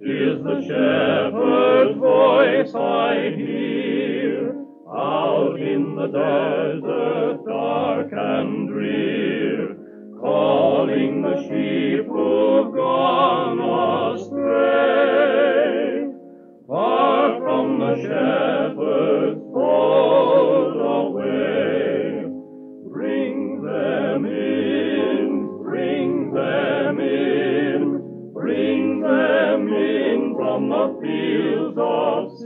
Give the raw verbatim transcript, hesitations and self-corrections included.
'Tis the shepherd's voice I hear, out in the desert dark and drear, calling the sheep who've gone astray. Far from the shepherd's fold away, bring them in, bring them in, bring them in from the fields of